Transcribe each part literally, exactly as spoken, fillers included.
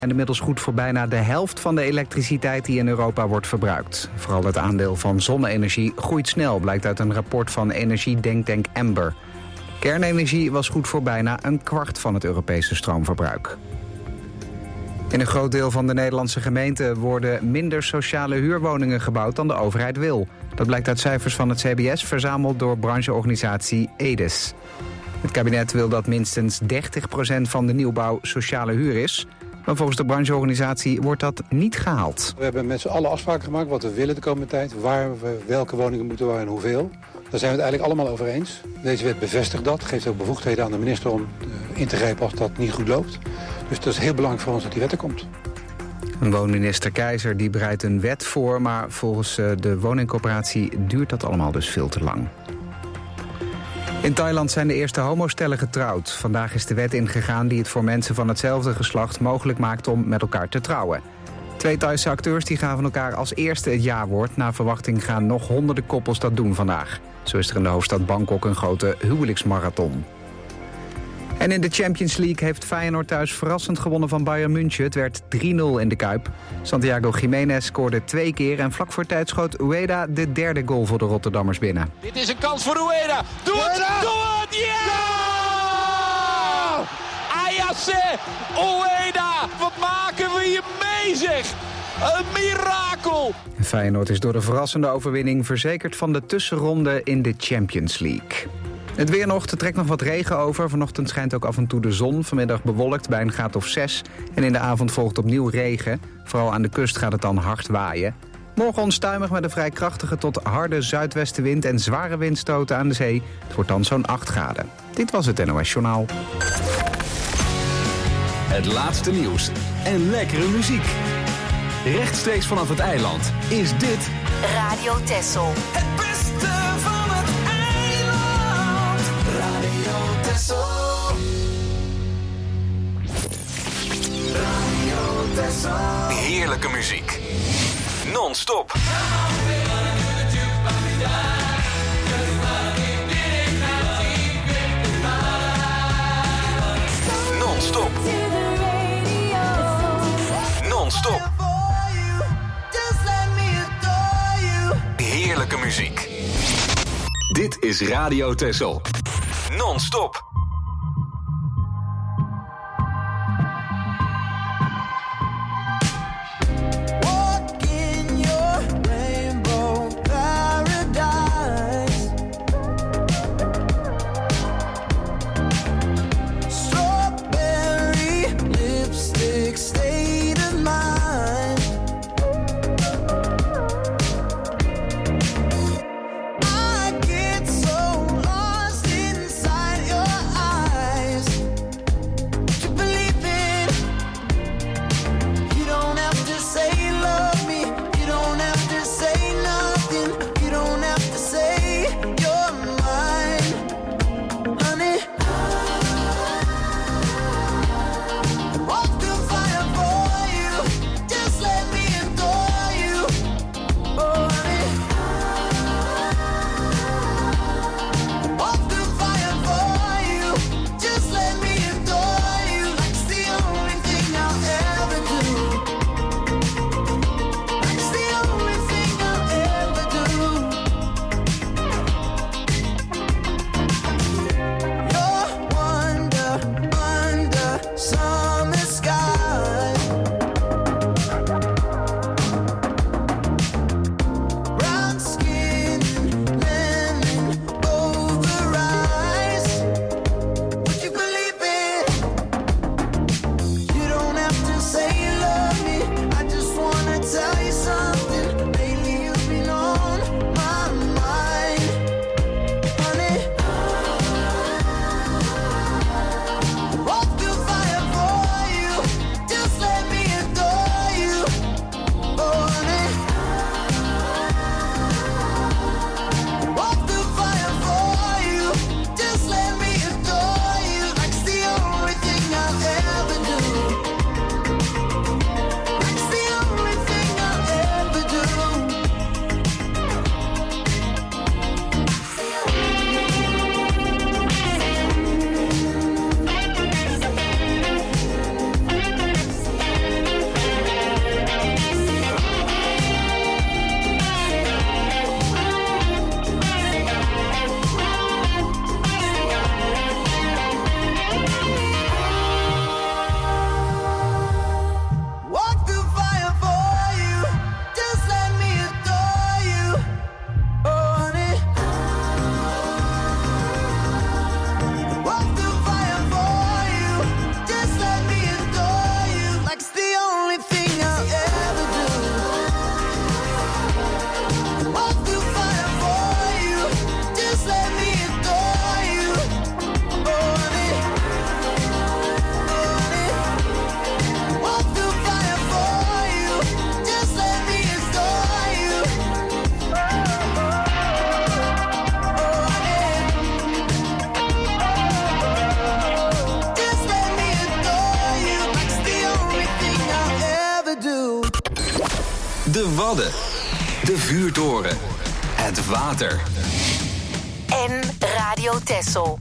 En inmiddels goed voor bijna de helft van de elektriciteit die in Europa wordt verbruikt. Vooral het aandeel van zonne-energie groeit snel, blijkt uit een rapport van energiedenktank Amber. Kernenergie was goed voor bijna een kwart van het Europese stroomverbruik. In een groot deel van de Nederlandse gemeenten worden minder sociale huurwoningen gebouwd dan de overheid wil. Dat blijkt uit cijfers van het C B S, verzameld door brancheorganisatie Edes. Het kabinet wil dat minstens dertig procent van de nieuwbouw sociale huur is. Maar volgens de brancheorganisatie wordt dat niet gehaald. We hebben met z'n allen afspraken gemaakt wat we willen de komende tijd. Waar we welke woningen moeten bouwen en hoeveel. Daar zijn we het eigenlijk allemaal over eens. Deze wet bevestigt dat. Geeft ook bevoegdheden aan de minister om in te grijpen als dat niet goed loopt. Dus het is heel belangrijk voor ons dat die wet er komt. Een woonminister Keizer die bereidt een wet voor, maar volgens de woningcorporatie duurt dat allemaal dus veel te lang. In Thailand zijn de eerste homostellen getrouwd. Vandaag is de wet ingegaan die het voor mensen van hetzelfde geslacht mogelijk maakt om met elkaar te trouwen. Twee Thaise acteurs die gaven elkaar als eerste het ja-woord. Naar verwachting gaan nog honderden koppels dat doen vandaag. Zo is er in de hoofdstad Bangkok een grote huwelijksmarathon. En in de Champions League heeft Feyenoord thuis verrassend gewonnen van Bayern München. Het werd drie nul in de Kuip. Santiago Giménez scoorde twee keer en vlak voor tijd schoot Ueda de derde goal voor de Rotterdammers binnen. Dit is een kans voor Ueda. Doe het! Ueda! Doe het! Ja! Ayase! Ueda! Wat maken we hier mee, zeg! Een mirakel! Feyenoord is door de verrassende overwinning verzekerd van de tussenronde in de Champions League. Het weer nog, er trekt nog wat regen over. Vanochtend schijnt ook af en toe de zon. Vanmiddag bewolkt bij een graad of zes. En in de avond volgt opnieuw regen. Vooral aan de kust gaat het dan hard waaien. Morgen onstuimig met een vrij krachtige tot harde zuidwestenwind en zware windstoten aan de zee. Het wordt dan zo'n acht graden. Dit was het N O S Journaal. Het laatste nieuws en lekkere muziek. Rechtstreeks vanaf het eiland is dit Radio Texel. Het beste van het eiland. Radio Texel. Radio Texel. heerlijke muziek. Non-stop. Non-stop. Non-stop. Heerlijke muziek. Dit is Radio Texel. Non-stop. I get so lost inside your De Wadden. De vuurtoren. Het water. En Radio Texel.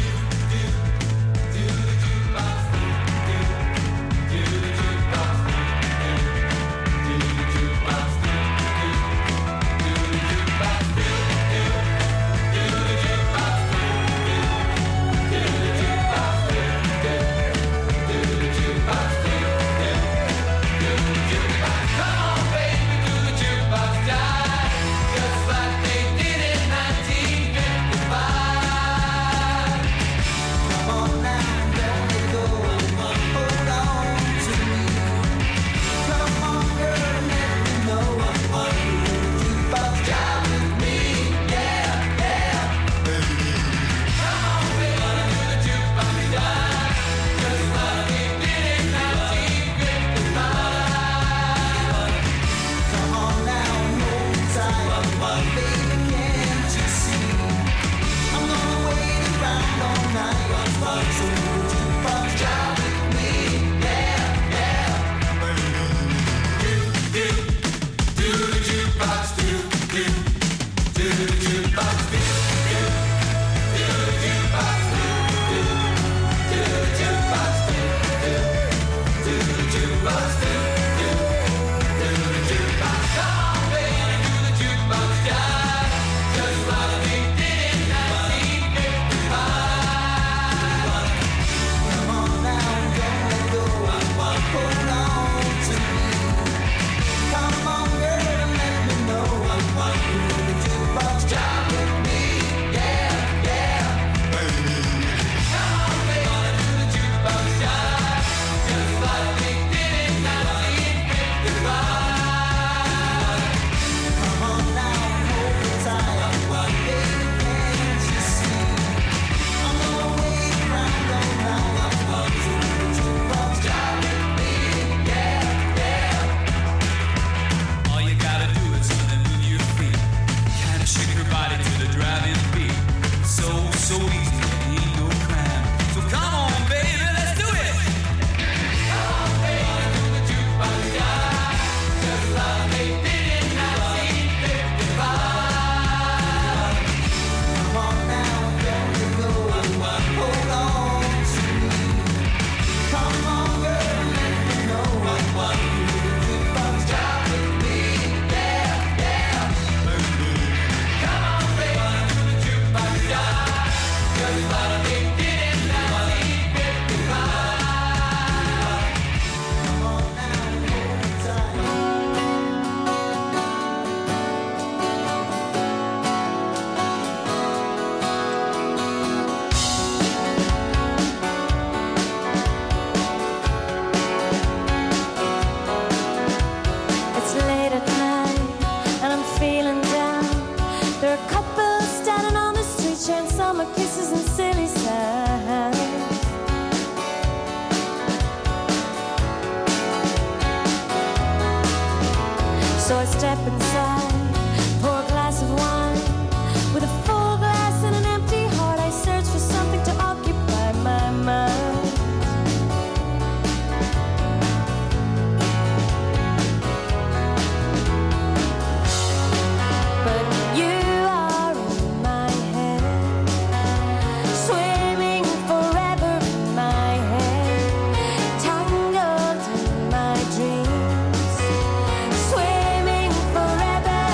So I step inside, pour a glass of wine. With a full glass and an empty heart, I search for something to occupy my mind. But you are in my head, swimming forever in my head, tangled in my dreams, swimming forever.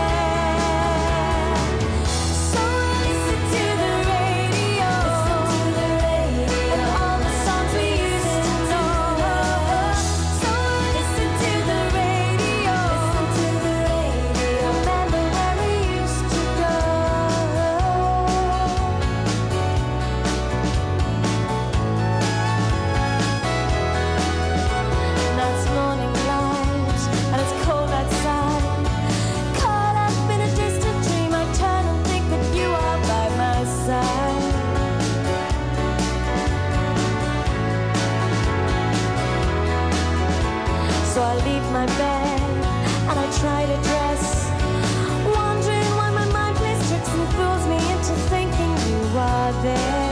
So I listen to the radio, listen to the radio, and all the songs we used to know. So I listen to the radio, listen to the radio, remember where we used to go. Now it's morning light, and it's cold outside. Caught up in a distant dream, I turn and think that you are by my side. So I leave my bed, and I try to dress, wondering why my mind plays tricks and fools me into thinking you are there.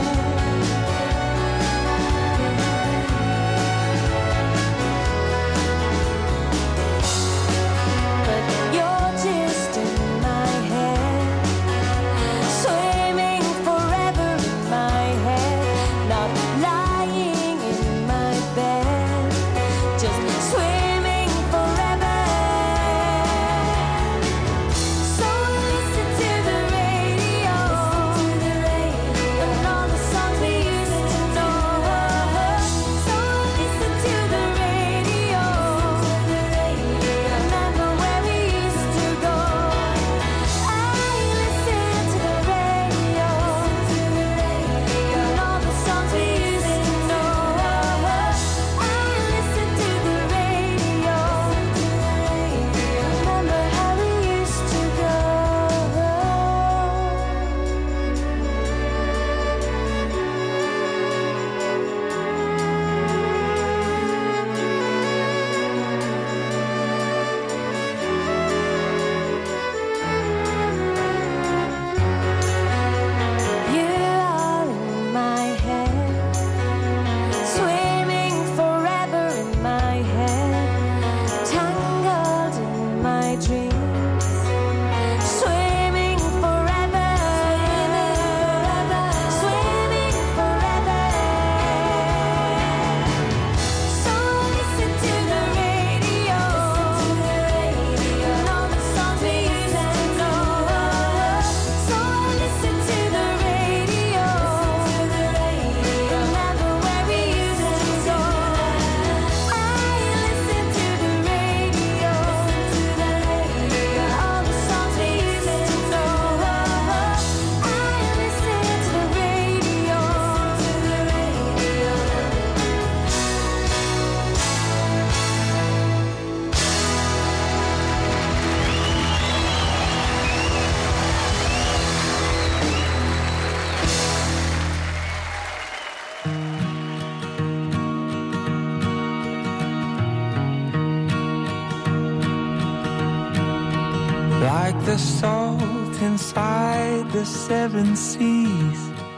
the salt inside the seven seas.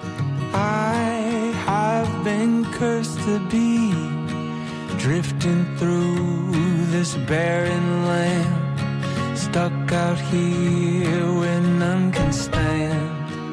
I have been cursed to be drifting through this barren land, stuck out here where none can stand.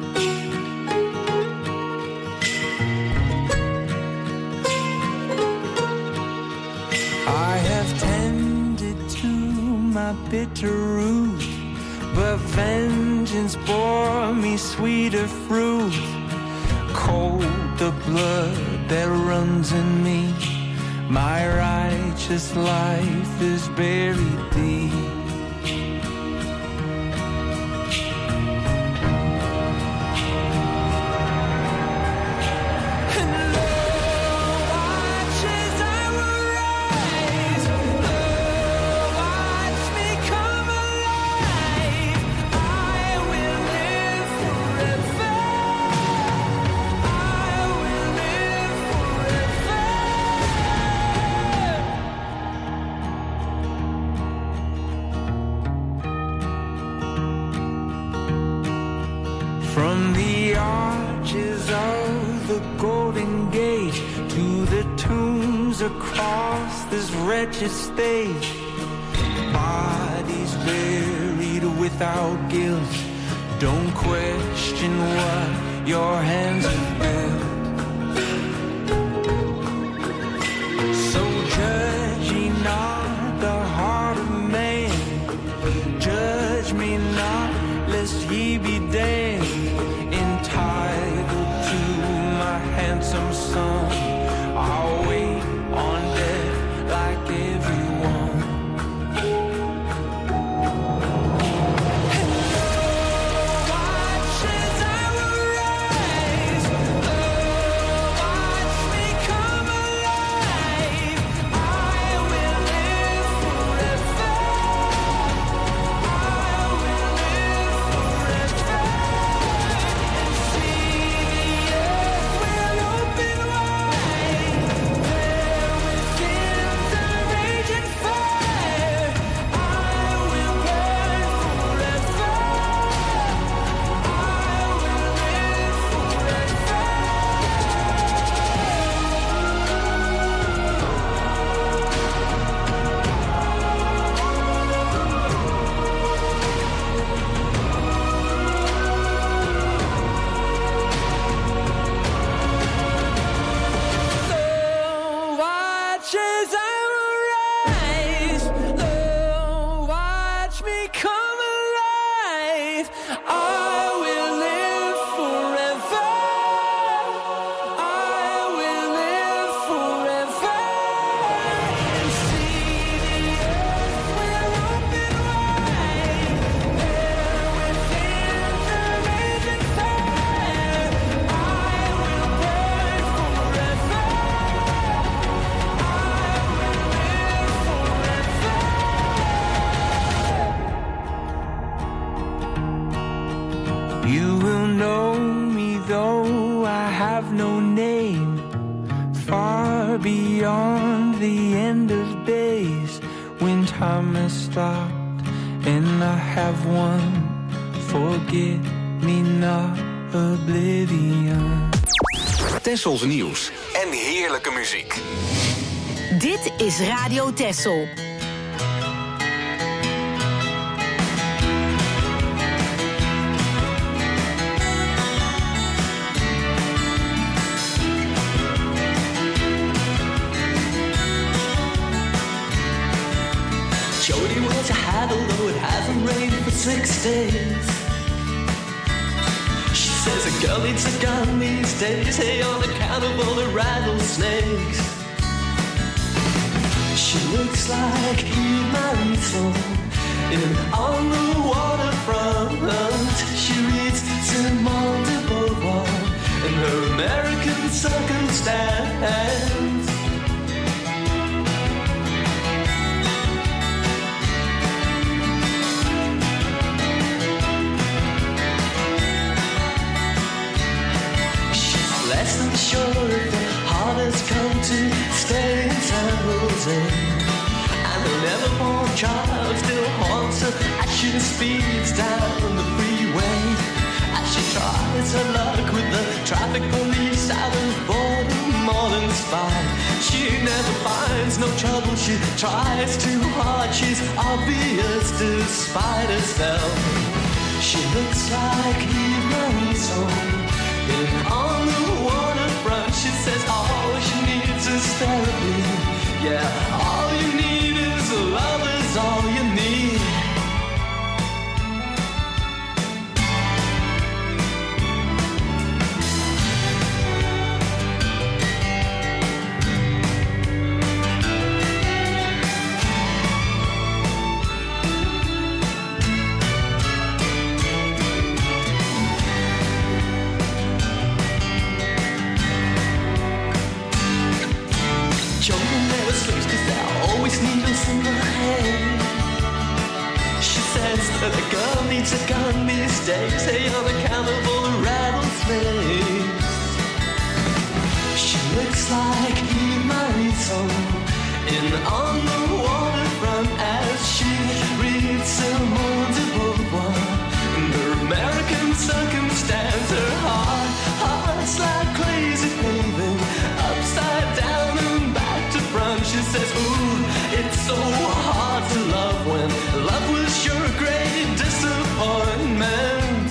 I have tended to my bitter root, but vengeance bore me sweeter fruit. Cold the blood that runs in me, my righteous life is buried deep. From the arches of the Golden Gate to the tombs across this wretched state, bodies buried without guilt. Don't question what your hands have built. So judge ye not the heart of man, judge me not lest ye be damned. Entitled to my handsome son, I'll wait on death like everyone. And oh, watch as I will rise, oh, watch me come alive. I will live forever, I will live forever. You will know me though I have no name, far beyond the end of days, when time has stopped and I have won forget-me-not oblivion. Tessels nieuws en heerlijke muziek. Dit is Radio Tessel. Jody wears a hat although it hasn't rained for six days. She says a girl needs a gun these days, hey, on account of all the rattlesnakes. She looks like Eve Marisol in On the Waterfront. She reads Simone de Beauvoir in her American Circumstance. Less than sure if the heart has come to stay in San Jose, and her neverborn child still haunts her as she she speeds down the freeway. As she tries her luck with the traffic police out of boredom, more than spy. She never finds no trouble, she tries too hard. She's obvious despite herself. She looks like Eve Marie Song. And on the waterfront she says all she needs is therapy. Yeah, all you need is love is all you need. Children never sleeps 'cause there are always needles in her head. She says that a girl needs a gun these days, hey, on account of all the rattlesnakes. She looks like Eve Marie Song in On the Waterfront as she reads Simone de Beauvoir. And her American circumstance, her heart, heart's like crazy paving, upside down and back to front. She says, ooh, it's so hard to love when love was your great disappointment.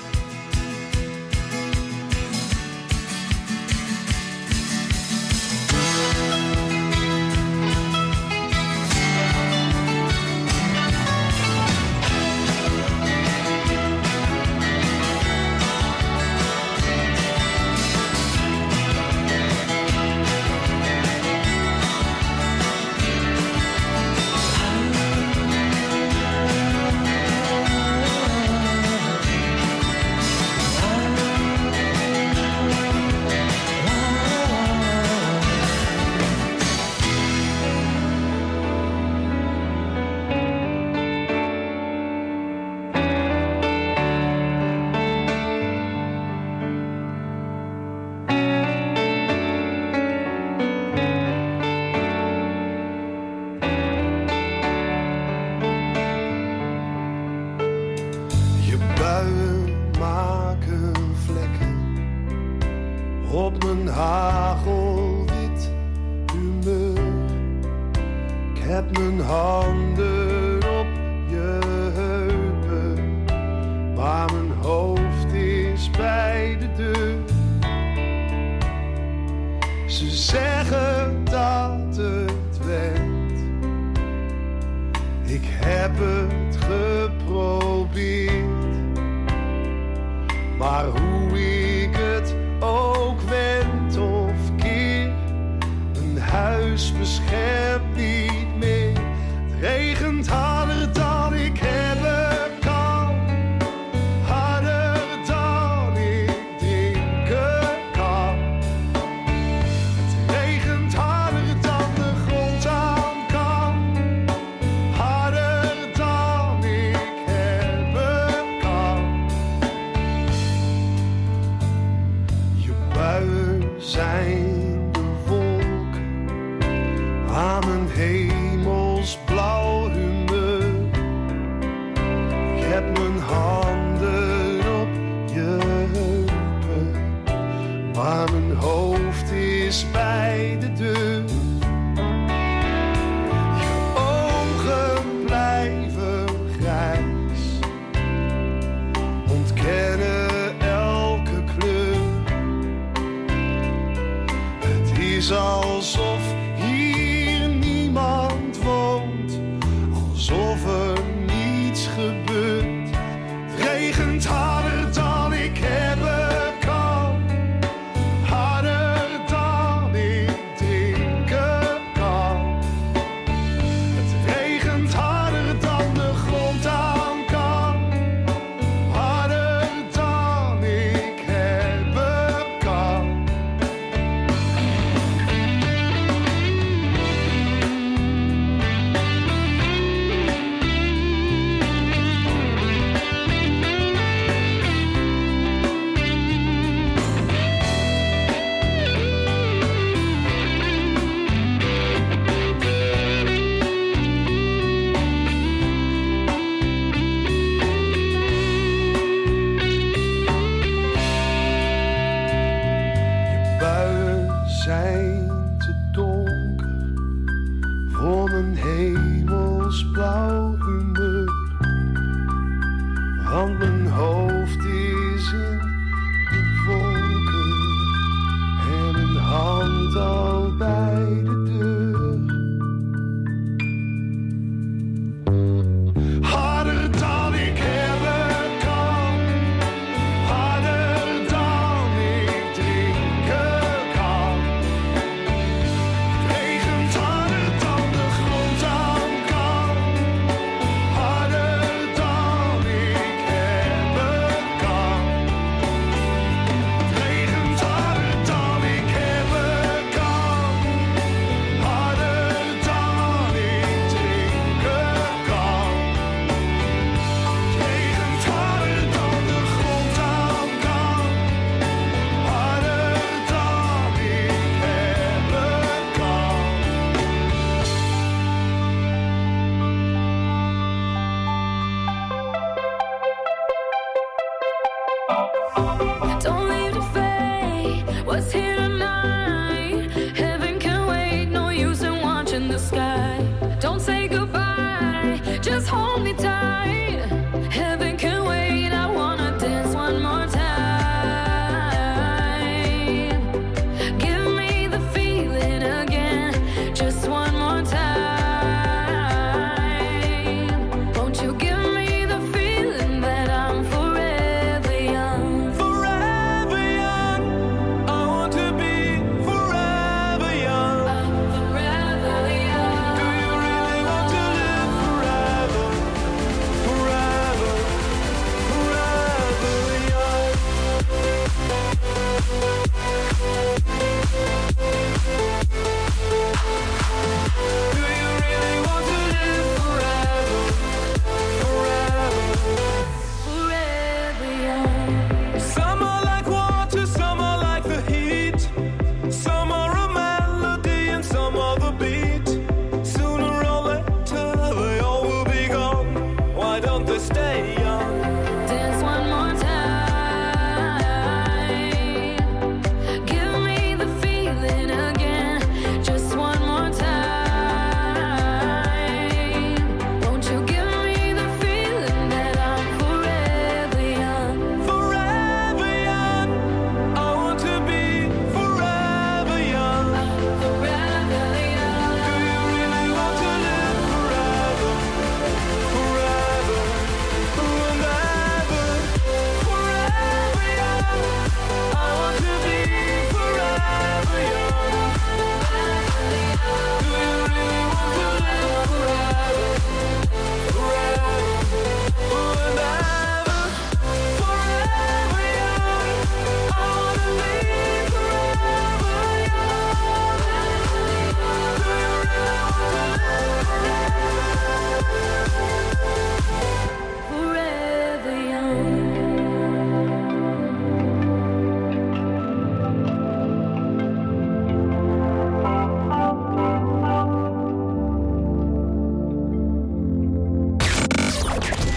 Je buien maken vlekken op mijn hagelwit humeur. Ik heb mijn handen op je heupen, maar mijn hoofd is bij de deur. Ze zeggen dat het went, ik heb het geprobeerd. Maar hoe ik het ook wend of keer, een huis beschermt niet meer. Het regent harder dan ik hebben kan, harder dan ik drinken kan. Het regent harder dan de grond aan kan, harder dan ik hebben kan. Je buien zijn de wolken aan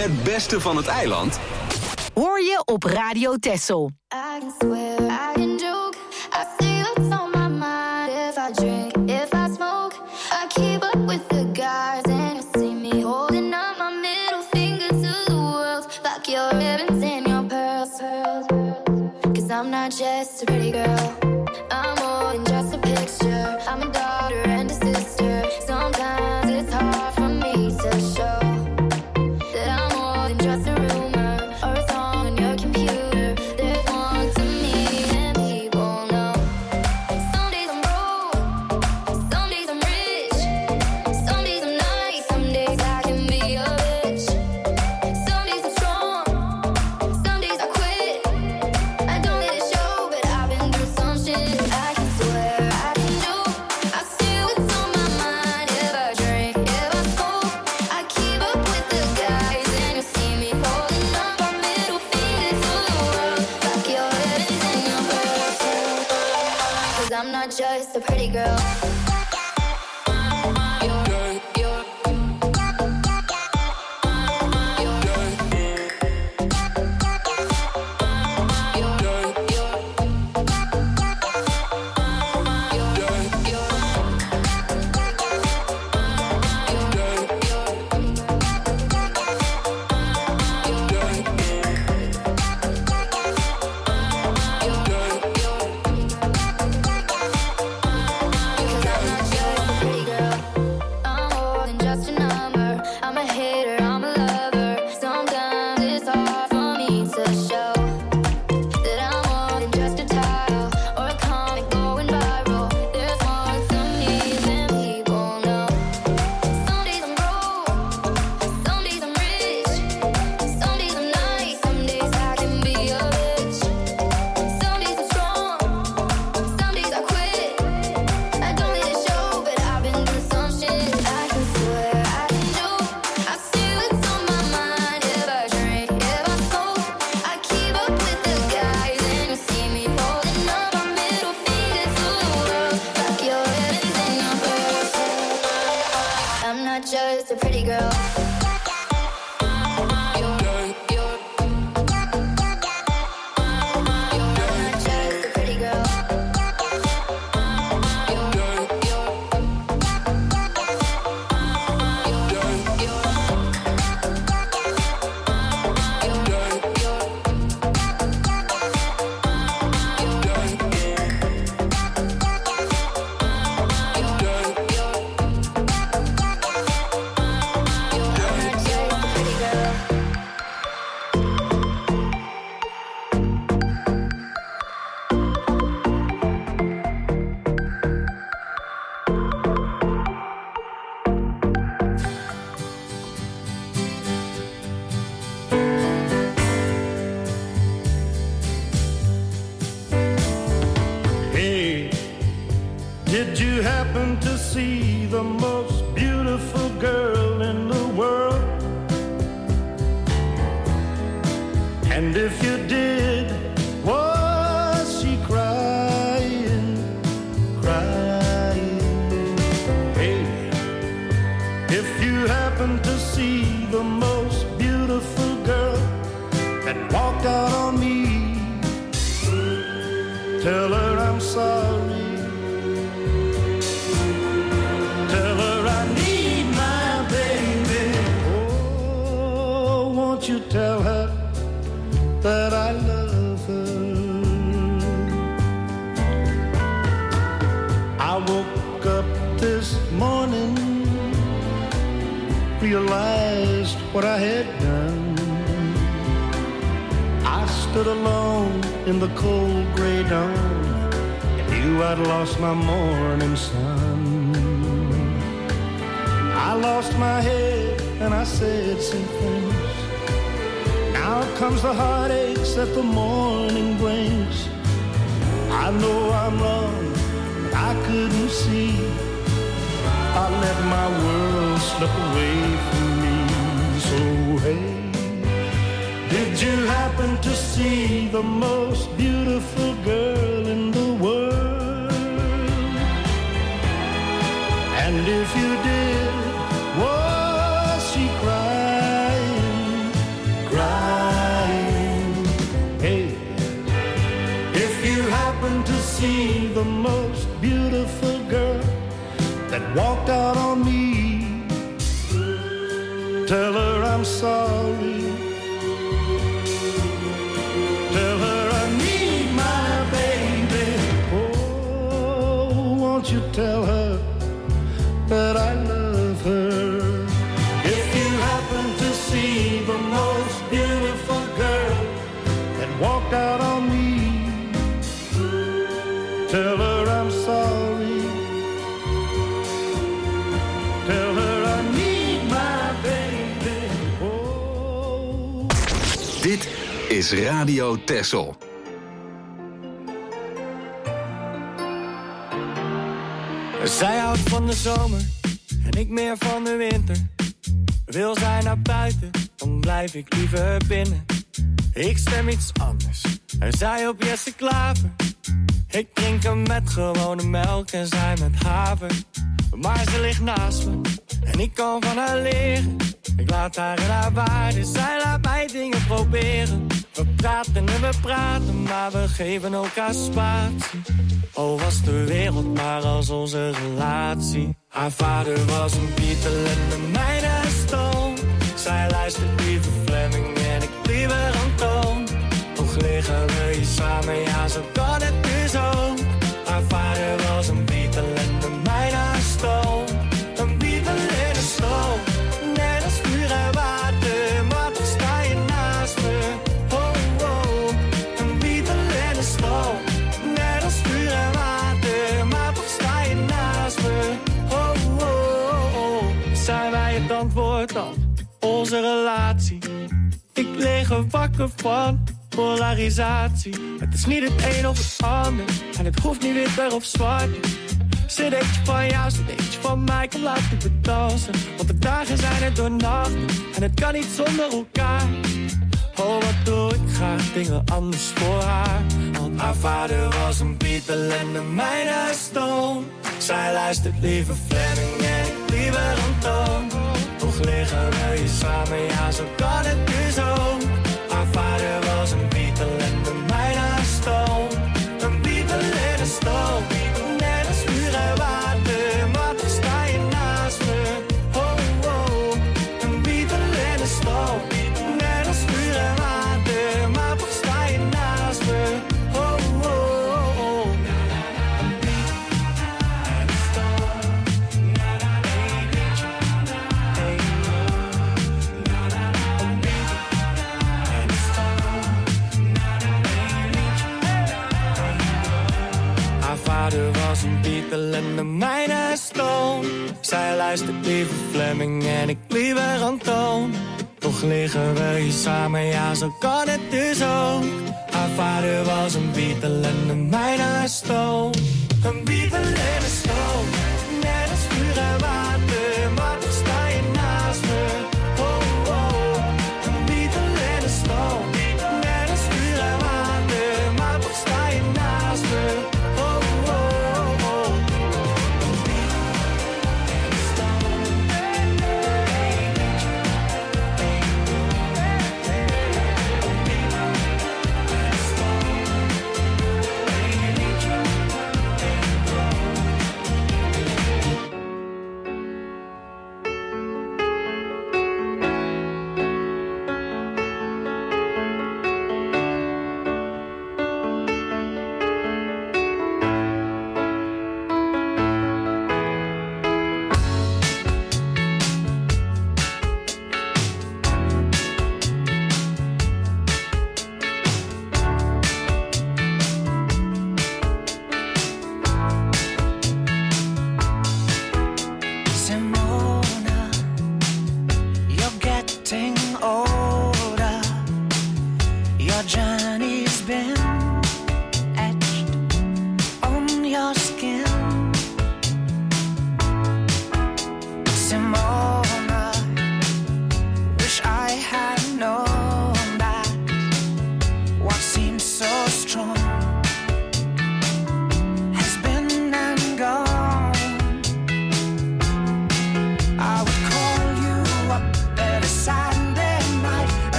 Het beste van het eiland hoor je op Radio Texel. I can swear, I can joke. I see what's on my mind. If I drink, if I smoke, I keep up with the guys, and you see me holding up my middle finger to the world. Fuck your ribbons and your pearls. Cause I'm not just a pretty girl. I'm more than just a picture. I'm a daughter and a sister. Sometimes it's hard for me to show that I'm more than just a rumor or a song on your computer. There's more to me than people know. Some days I'm broke, some days I'm rich, some days I'm nice, some days I can be a bitch. Some days I'm strong, some days I quit. I don't let it show, but I've been through some shit. I can swear, I can joke. I see what's on my mind. If I drink, if I smoke, I keep up with the guys, and you see me holding up my middle finger to the world. Fuck your ribbons and your pearls. Cause I'm not just a pretty girl. Cause I'm not just a pretty girl. I'm more than just a number. I'm a hater, I'm a lover. Sometimes it's hard for me to show that I'm more than just a title or a comic going viral. There's more to me than people know. Some days I'm broke, some days I'm rich, some days I'm nice, some days I can be a bitch. Some days I'm strong, some days I quit. I don't let it show, but I've been through some shit. I can swear, I can joke. I see what's on my mind. If I drink, if I smoke, I keep up with the guys, and you see me holding up my middle finger to the world. Fuck your ribbons and your pearls. I'm not just a pretty girl. I'm not just a pretty girl. I'm not just a pretty girl. Hey, did you happen to see the most beautiful girl in the world? And if you did, was she crying, crying? Hey, if you happen to see the most beautiful girl that walked out on me, tell her I'm sorry. Tell her I need my baby. Oh, won't you tell her that I love her? I woke up this morning, realized what I had done. I stood alone in the cold gray dawn and knew I'd lost my morning sun. I lost my head and I said some things. Now comes the heartaches that the morning brings. I know I'm wrong, but I couldn't see. I let my world slip away from me. So hey, did you happen to see the most beautiful girl in the world? And if you did, was she crying, the most beautiful girl that walked out on me. Tell her I'm sorry. Tell her I need my baby. Oh, won't you tell her that I love her? If you happen to see the most beautiful girl that walked out on me, tell her I'm sorry. Tell her I need my baby. Oh. Dit is Radio Texel. Zij houdt van de zomer en ik meer van de winter. Wil zij naar buiten, dan blijf ik liever binnen. Ik stem iets anders, en zij op Jesse Klaver. Ik drink hem met gewone melk en zij met haver. Maar ze ligt naast me en ik kan van haar leren. Ik laat haar in haar waarde, zij laat mij dingen proberen. We praten en we praten, maar we geven elkaar spatie. Oh, was de wereld maar als onze relatie. Haar vader was een Beatle en de mijne een Stone. Zij luistert liever Fleming en ik liever Antoon. Toch liggen we hier samen, ja zo kan het dus ook. Haar vader was een Beatle en de mijne een Stone. Een Beatle en een Stone, net als vuur en water. Maar toch sta je naast me, oh oh. Een Beatle en een Stone, net als vuur en water. Maar toch sta je naast me, oh oh oh. Zijn wij het antwoord op onze relatie? Ik lig er wakker van polarisatie. Het is niet het een of het ander en het hoeft niet wit of zwart. Cd'tje van jou, cd'tje van mij, kom laten we dansen. Want de dagen zijn er door nachten en het kan niet zonder elkaar. Oh, wat doe ik graag dingen anders voor haar. Want haar vader was een Beatle en de mijne een Stone. Zij luistert liever Fleming en ik liever Antoon. Toch liggen we hier samen, ja zo kan het dus ook. Haar vader was een Beatle en de mijne een Stone. Een Beatle en een Stone, net als vuur en water. Maar toch sta je naast me, oh oh. Een Beatle en een Stone, net als vuur en water. Maar toch sta je naast me, oh oh oh. Een Beatle en een Stone, na na hey liedje, hey na na een Beatle en een Stone, na na hey liedje, hey. Haar vader was een Beatle en de mijne een Stone. Zij luistert liever Fleming en ik liever Antoon. Toch liggen we hier samen, ja zo kan het dus ook. Haar vader was een Beatle en de mijne een Stone. Een Beatle en een Stone, net als vuur en water. Maar toch sta je naast me, oh oh. Een Beatle en een Stone, net als vuur en water. Maar toch sta je naast me, oh oh oh. Een Beatle en een Stone, hey liedje, hey een Beatle en een Stone, hey liedje, hey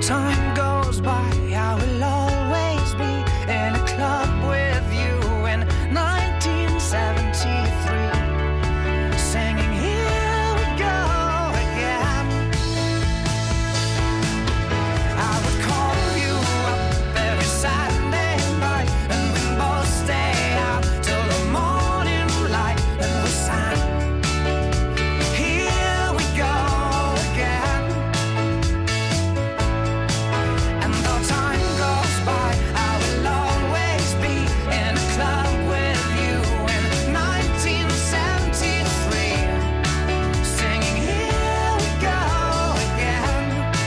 time goes by, I will always be in a club with you in nineteen seventy-three, singing Here We Go Again. I would call you up every Saturday night, and we'd both stay out till the morning light, and we sang Here We Go Again. And though time goes by, I will always be in a club with you in nineteen seventy-three, singing Here We Go Again.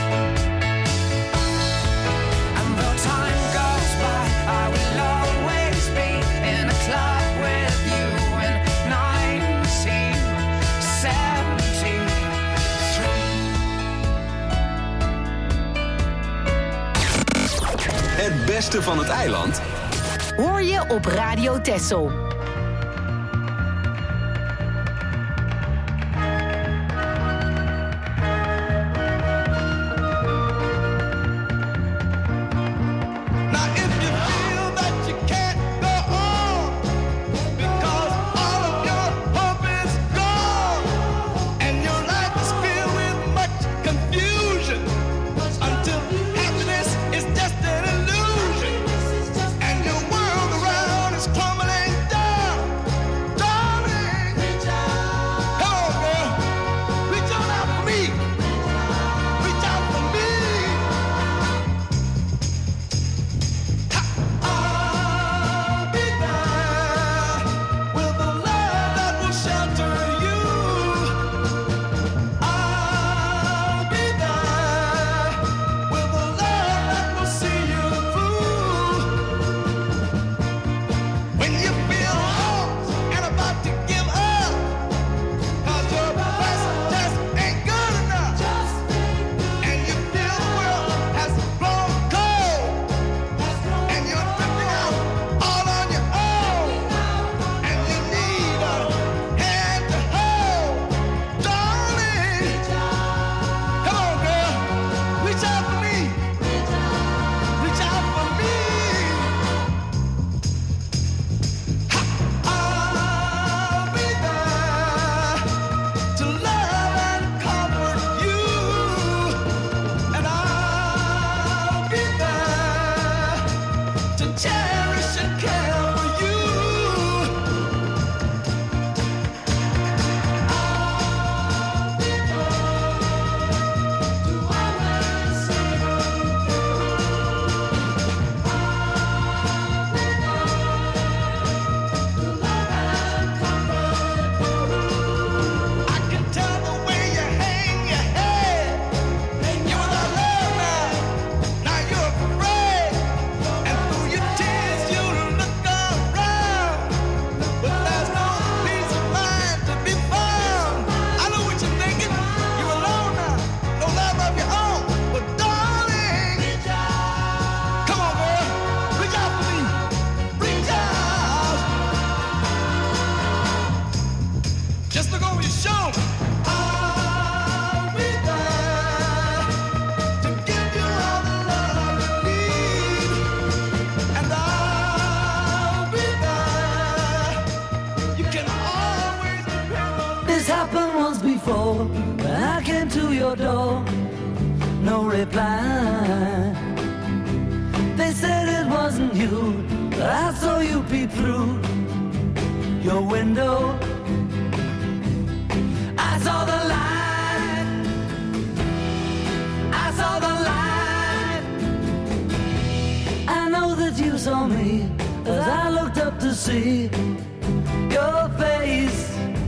And though time goes by, I will always be in a club with you in nineteen seventy-three. Het beste van het eiland Hoor je op Radio Texel. Now if you feel that you can't go on because all of your hope is gone and your life is filled with much confusion until happiness is just an illusion and your world around is crumbling down, darling, come on girl, reach on out for me, reach out for me. I'll be there with a love that will shelter you. I'll be there with a love that will see you through. When you feel lost and about to give up, 'cause your best just ain't good enough, and you feel the world has grown cold, and you're drifting out all on your own, and you need a hand to hold, darling. Come on, girl, reach out for me, reach out for me. I'll be there to love and comfort you, and I'll be there to cherish and care for you. I'll be there to always see you I can tell the way you hang your head. You were the love now, now you're afraid. And through your tears you look around, but there's no peace of mind to be found. I know what you're thinking, you're alone now, no love of your own. But darling, come on girl, reach out for me, reach out. Just look over your shoulder. I'll be there to give you all the love you need, and I'll be there. You can always depend on me. This happened once before when I came to your door. No reply. They said it wasn't you, but I saw you peep through your window. I saw the light. I saw the light. I know that you saw me as I looked up to see your face.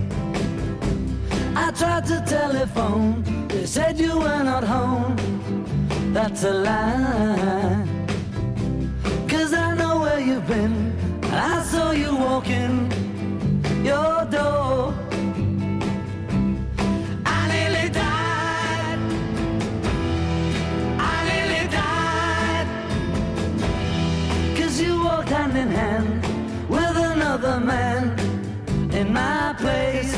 I tried to telephone, they said you were not home. That's a lie, 'cause I know where you've been. I saw you walking your door. I nearly died, I nearly died, 'cause you walked hand in hand with another man in my place.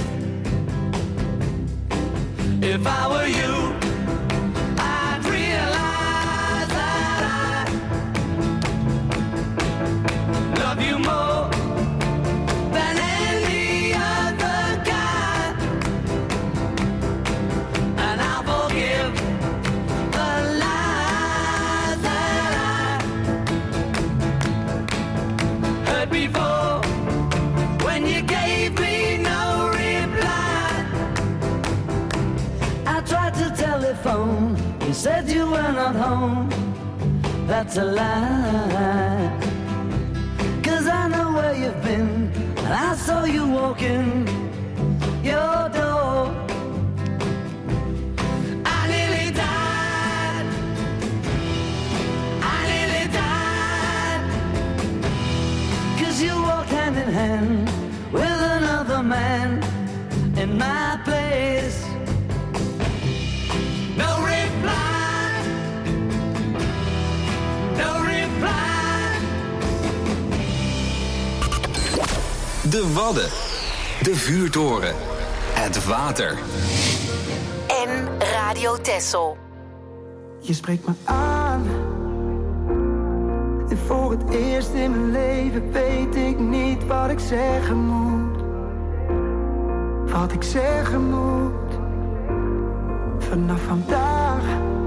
If I were you, I'd realize telephone, you said you were not home. That's a lie. Cause I know where you've been, and I saw you walking your door. I nearly died. I nearly died. Cause you walked hand in hand with another man in my place. No reply. No reply. De Wadden. De vuurtoren. Het water. En Radio Texel. Je spreekt me aan. En voor het eerst in mijn leven weet ik niet wat ik zeggen moet. Wat ik zeggen moet. Vanaf vandaag.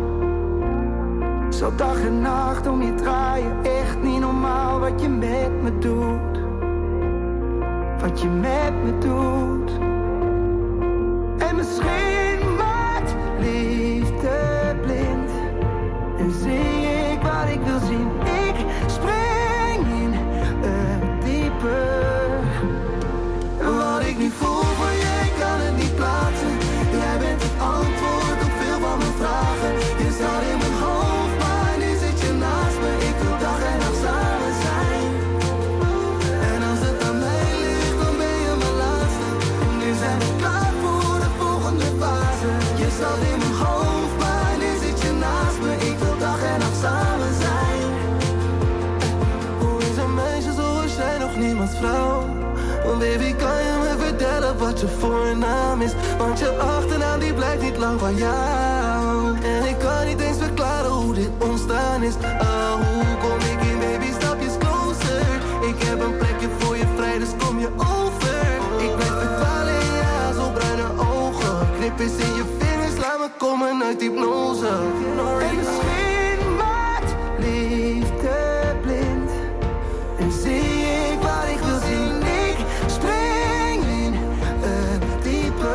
Zo dag en nacht om je draaien. Echt niet normaal wat je met me doet. Wat je met me doet. En misschien maakt liefde blind. En zie ik wat ik wil zien. Ik spring in het diepe. Wat ik nu voel voor je, ik kan het niet plaatsen. Jij bent het antwoord op veel van mijn vragen. Je zat in mijn hoofd, maar nu zit je naast me. Ik wil dag en nacht samen zijn. En als het aan mij ligt, dan ben je mijn laatste. En nu zijn we klaar voor de volgende fase. Je zat in mijn hoofd, maar nu zit je naast me. Ik wil dag en nacht samen zijn. Hoe is een meisje zoals jij nog niemands vrouw? Oh baby, kan je me vertellen wat je voornaam is? Want je achternaam die blijft niet lang van jou. En ik kan niet eens verklaren hoe dit ontstaan is. Oh, hoe kom ik in, baby, stapjes closer. Ik heb een plekje voor je vrij, dus kom je over. Ik blijf verdwalen in je hazelbruine ogen. Knipjes in je vingers, laat me komen uit hypnose. En misschien maakt liefde blind. En zie ik wat ik wil zien. Ik spring in het diepe.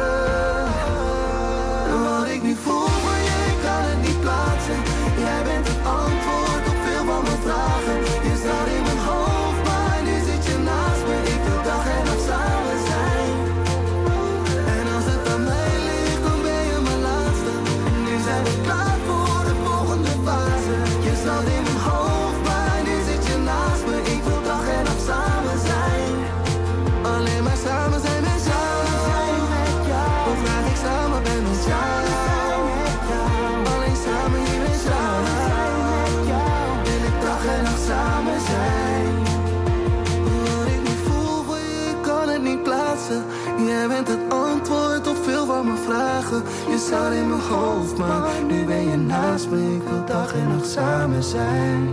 Wat ik nu voel voor je, ik kan het niet plaatsen. Jij bent het antwoord op veel van mijn vragen. Je staat in mijn hoofd, maar nu zit je naast me. Ik wil dag en nacht samen zijn. En als het aan mij ligt, dan ben je mijn laatste. En nu zijn we klaar voor de volgende fase. Je staat in mijn hoofd, maar nu zit je naast me. Ik wil dag en nacht samen zijn. Alleen maar samen zijn met jou. Hoe graag ik samen ben met jou. Alleen samen hier met jou. Wil ik dag en nacht samen zijn. Wat ik nu voel voor je, ik kan het niet plaatsen. Jij bent het antwoord op veel van mijn vragen. Je staat in mijn hoofd, maar nu ben je naast me. Ik wil dag en nacht samen zijn.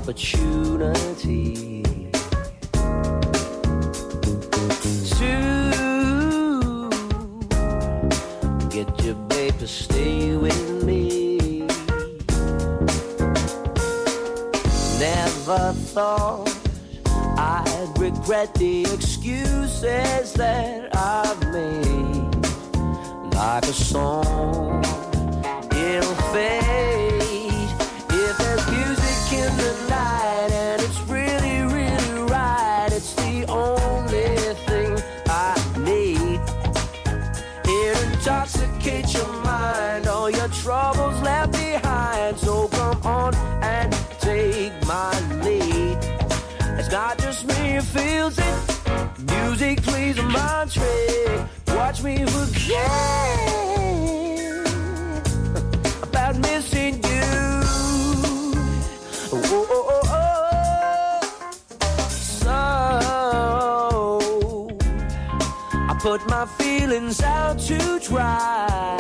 opportunity to get your babe to stay with me. Never thought I'd regret the excuses that I've made. Like a song, it'll fade. If there's music in the night and it's really, really right, it's the only thing I need. It intoxicates your mind, all your troubles left behind. So come on and take my lead. It's not just me who feels it. Music plays a mind trick. Watch me forget about missing you. Oh, oh, oh, oh. So I put my feelings out to dry.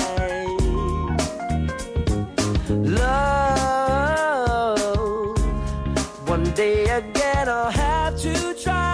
Love, one day again I'll have to try.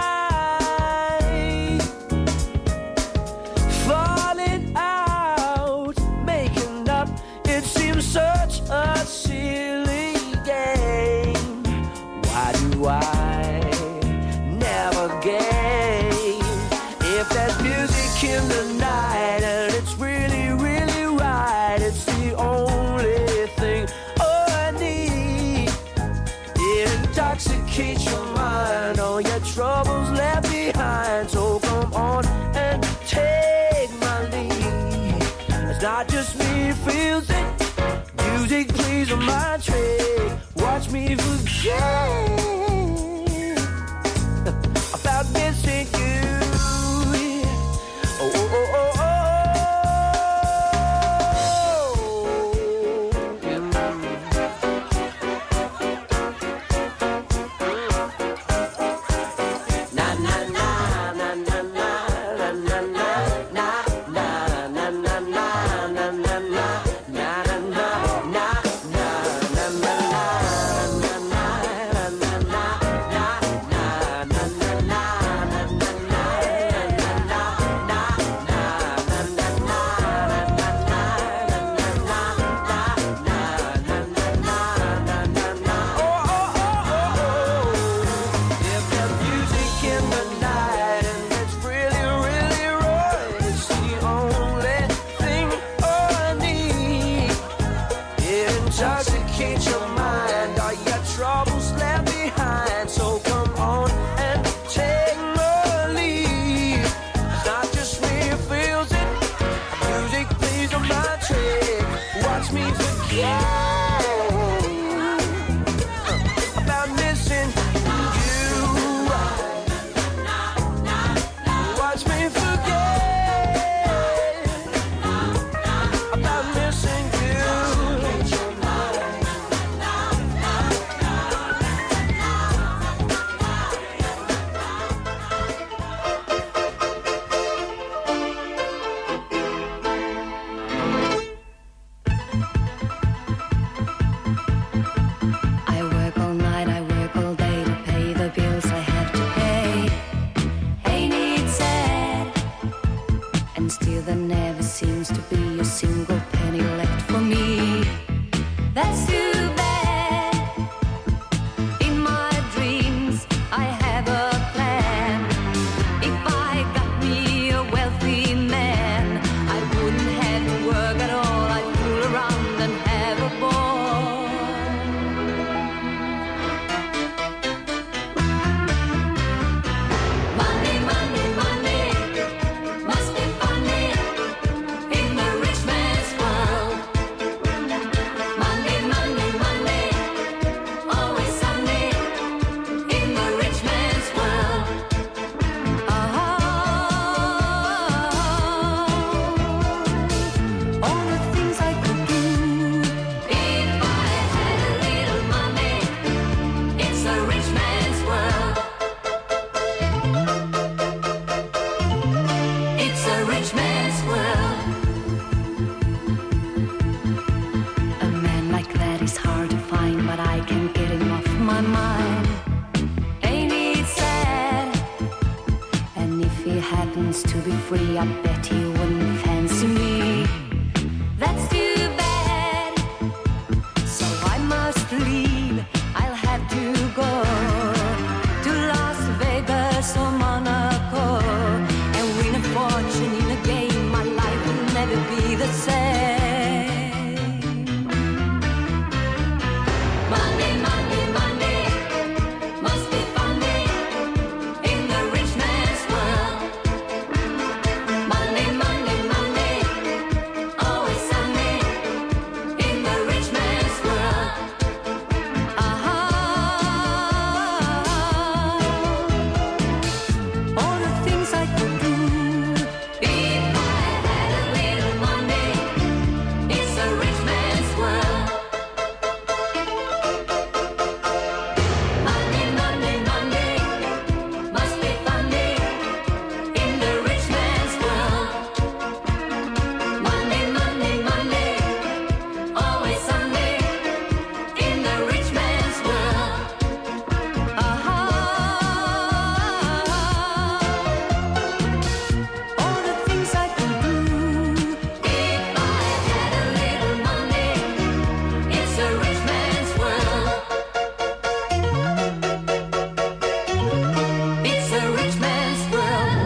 Such a silly game. Why do I never game? If there's music in the night and it's really, really right, it's the only thing I need. It intoxicates your mind, all your troubles left behind. So come on and take my lead. It's not just me who feels it. Music plays on my trick. Watch me forget about missing you. Oh, oh, oh, oh, oh. Na na na na na na na na na na na na na na na na. Intoxicate your mind, all your troubles left behind. So come on and take my lead. It's not just me who feels it. Music plays on my trick. Watch me forget about missing you. Watch me forget about missing you. I bet he wouldn't fancy me. That's too bad. So I must leave. I'll have to go to Las Vegas or Monaco and win a fortune in a game. My life will never be the same. Monday, Monday, Monday, must be funny in the rich man's world. Monday, Monday, Monday, always Sunday in the rich man's world. Uh-huh. All the things I could do if I had a little money. It's a rich man's world. Monday, Monday, Monday, must be funny in the rich man's world. Monday, Monday, Monday, always Sunday in the rich man's world. Uh-huh. All the things I could do if I had a little money. It's a rich man's world. It's a rich man's world.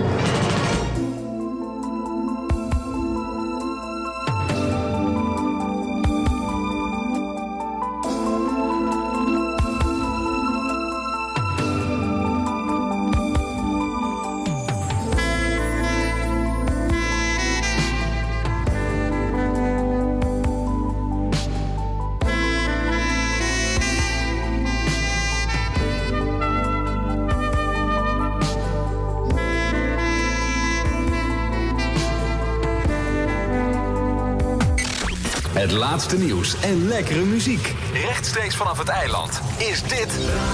Het laatste nieuws en lekkere muziek. Rechtstreeks vanaf het eiland is dit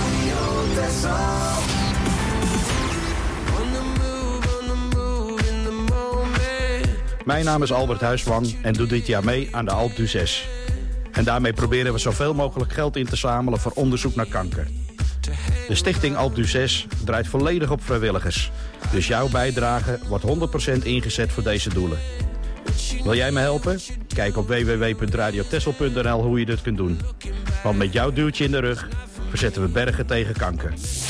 Mijn naam is Albert Huisman en doe dit jaar mee aan de Alpe d'Huez. En daarmee proberen we zoveel mogelijk geld in te zamelen voor onderzoek naar kanker. De stichting Alpe d'Huez draait volledig op vrijwilligers. Dus jouw bijdrage wordt honderd procent ingezet voor deze doelen. Wil jij me helpen? Kijk op w w w punt radio texel punt n l hoe je dit kunt doen. Want met jouw duwtje in de rug verzetten we bergen tegen kanker.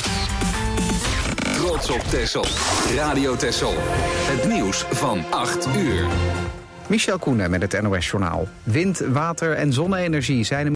Trots op Texel. Radio Texel. Het nieuws van acht uur. Michel Koenen met het N O S Journaal. Wind, water en zonne-energie zijn